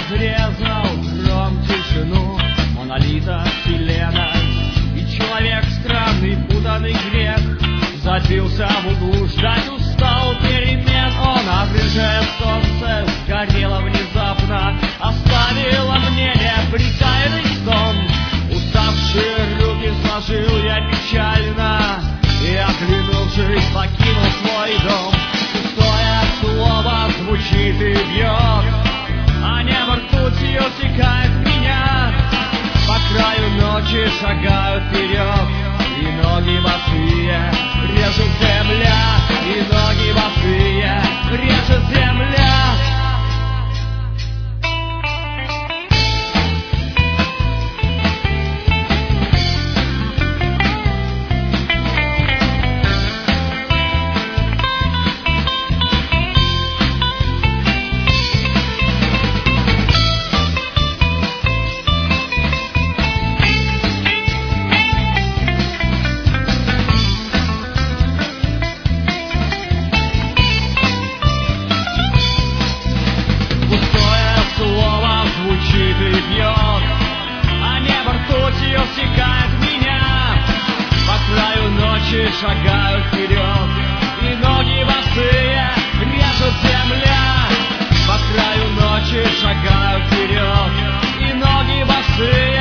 разрезал гром тишину монолита вселенной. И человек странный, путанный грех забился в углу, ждать устал перемен. Он, обрежая солнце, сгорело внезапно, оставило мне неприкаянный сон. Уставшие руки сложил я печально и, оглянувшись, покинул свой дом. Пустое слово звучит и бьет, а небо ртутью стекает в меня. По краю ночи шагаю вперед, и ноги босые режет земля, и ноги босые режет земля. Стекает в меня. По краю ночи шагаю вперед, и ноги босые режет земля. По краю ночи шагаю вперед, и ноги босые